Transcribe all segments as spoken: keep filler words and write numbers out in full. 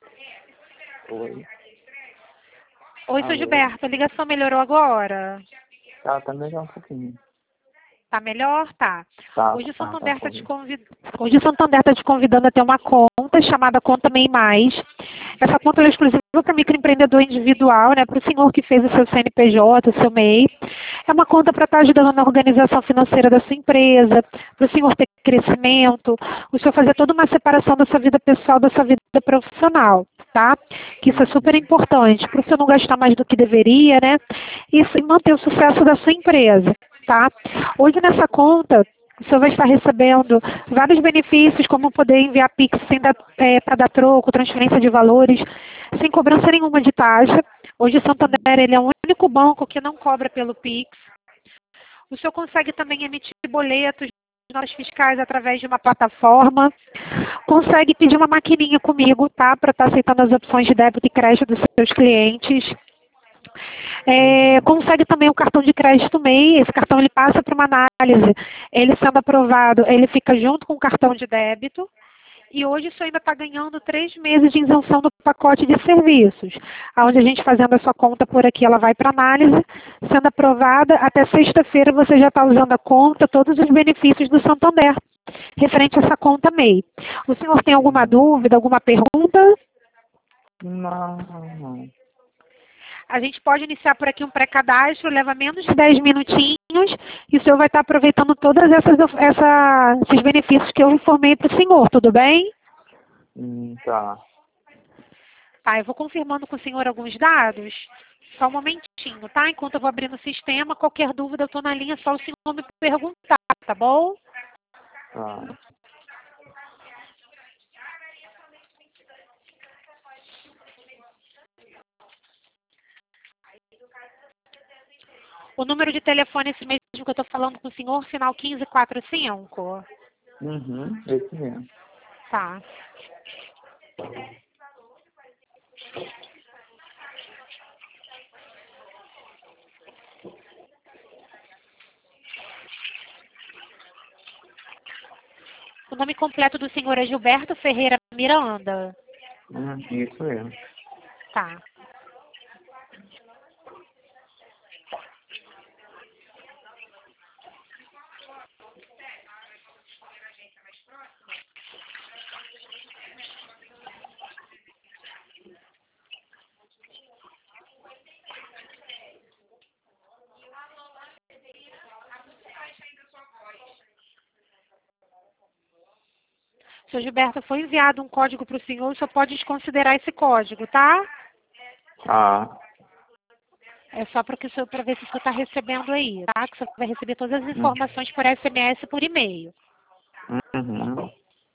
Oi. Oi, seu Alô? Gilberto, a ligação melhorou agora? Tá, tá melhor um pouquinho. Tá melhor? Tá. Tá, Hoje o tá, tá, Santander tá te correto. convid... Hoje o Santander tá te convidando a ter uma conta chamada Conta MEI Mais. Essa conta ela é exclusiva para microempreendedor individual, né? Para o senhor que fez o seu C N P J, o seu MEI. É uma conta para estar ajudando na organização financeira da sua empresa, para o senhor ter crescimento, o senhor fazer toda uma separação da sua vida pessoal da sua vida profissional, tá? Que isso é super importante, para o senhor não gastar mais do que deveria, né? E sim manter o sucesso da sua empresa, tá? Hoje nessa conta, o senhor vai estar recebendo vários benefícios, como poder enviar Pix sem dar, é, para dar troco, transferência de valores, sem cobrança nenhuma de taxa. Hoje o Santander ele é o único banco que não cobra pelo Pix. O senhor consegue também emitir boletos, notas fiscais através de uma plataforma. Consegue pedir uma maquininha comigo, tá? Para estar aceitando as opções de débito e crédito dos seus clientes. É, consegue também o cartão de crédito MEI, esse cartão ele passa para uma análise, ele sendo aprovado, ele fica junto com o cartão de débito, e hoje isso ainda está ganhando três meses de isenção do pacote de serviços, onde a gente fazendo a sua conta por aqui, ela vai para análise, sendo aprovada, até sexta-feira você já está usando a conta, todos os benefícios do Santander, referente a essa conta MEI. O senhor tem alguma dúvida, alguma pergunta? Não, não. A gente pode iniciar por aqui um pré-cadastro, leva menos de dez minutinhos e o senhor vai estar aproveitando todos essa, esses benefícios que eu informei para o senhor, tudo bem? Hum, tá. Tá, eu vou confirmando com o senhor alguns dados. Só um momentinho, tá? Enquanto eu vou abrindo o sistema, qualquer dúvida eu estou na linha, só o senhor me perguntar, tá bom? Tá. O número de telefone é esse mesmo que eu estou falando com o senhor, final quinze quarenta e cinco? Uhum, esse mesmo. Tá. O nome completo do senhor é Gilberto Ferreira Miranda. Hum, isso mesmo. Tá. Seu Gilberto, foi enviado um código para o senhor, o senhor pode desconsiderar esse código, tá? Ah, É só para para ver se o senhor está recebendo aí, tá? Que o senhor vai receber todas as hum, informações por S M S e por e-mail. uhum.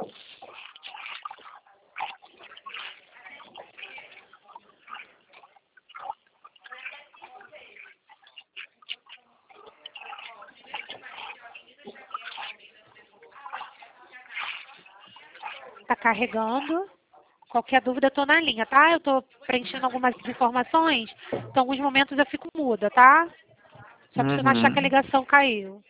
Está carregando. Qualquer dúvida, eu estou na linha, tá? Eu estou preenchendo algumas informações, então, alguns momentos eu fico muda, tá? Só para você não achar que a Uhum. ligação caiu.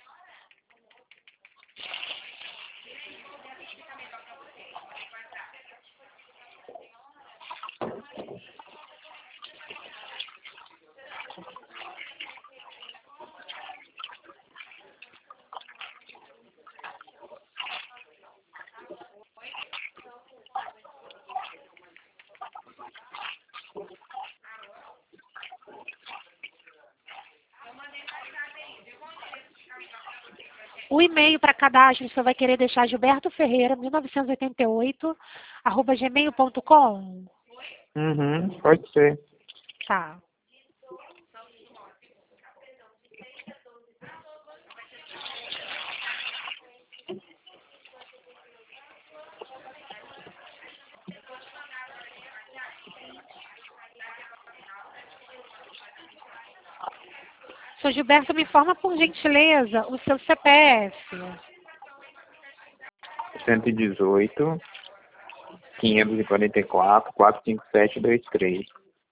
O e-mail para cadastro, você vai querer deixar Gilberto Ferreira, mil novecentos e oitenta e oito, arroba gmail ponto com? Uhum, pode ser. Tá. Seu Gilberto, me informa por gentileza o seu C P F. cento e dezoito, quinhentos e quarenta e quatro, quatrocentos e cinquenta e sete, vinte e três.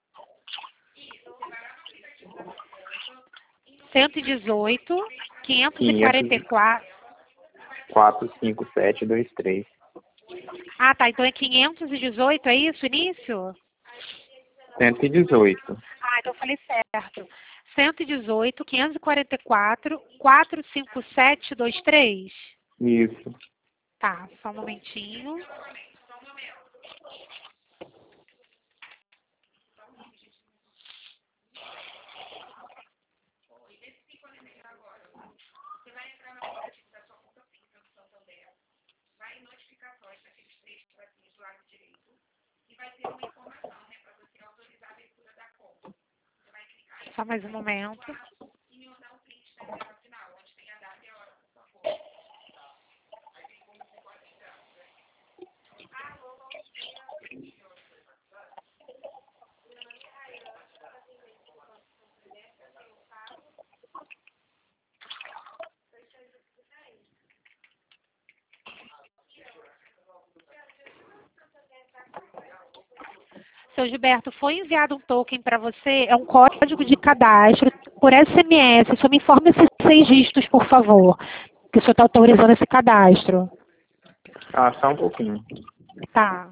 cento e dezoito, quinhentos e quarenta e quatro. quatrocentos e cinquenta e sete, vinte e três. Ah, tá. Então é quinhentos e dezoito, é isso, início? cento e dezoito. Ah, então eu falei certo. cento e dezoito, quinhentos e quarenta e quatro, quatrocentos e cinquenta e sete, vinte e três. Isso. Tá, só um momentinho. Só mais um momento. Seu Gilberto, foi enviado um token para você, é um código de cadastro por S M S. Só me informe esses seis dígitos, por favor, que o senhor está autorizando esse cadastro. Ah, só um pouquinho. Tá.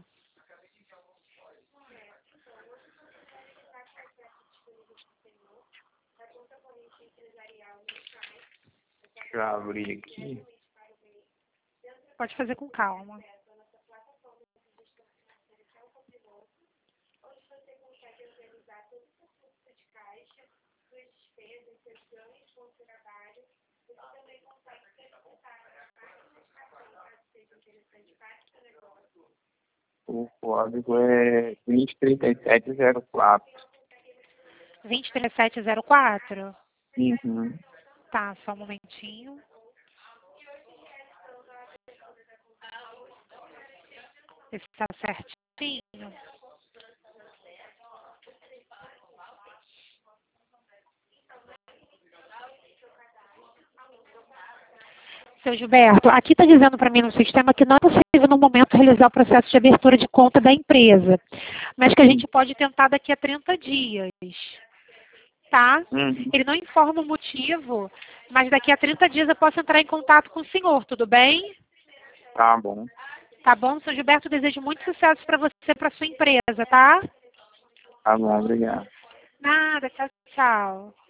Deixa eu abrir aqui. Pode fazer com calma. O código é vinte trinta e sete zero quatro. vinte e três sete zero quatro? Uhum. Tá, só um momentinho. Esse está certinho. Seu Gilberto, aqui está dizendo para mim no sistema que não é possível no momento realizar o processo de abertura de conta da empresa, mas que a gente pode tentar daqui a trinta dias, tá? Uhum. Ele não informa o motivo, mas daqui a trinta dias eu posso entrar em contato com o senhor, tudo bem? Tá bom. Tá bom, seu Gilberto, desejo muito sucesso para você e para sua empresa, tá? Tá bom, obrigado. Nada, tchau, tchau.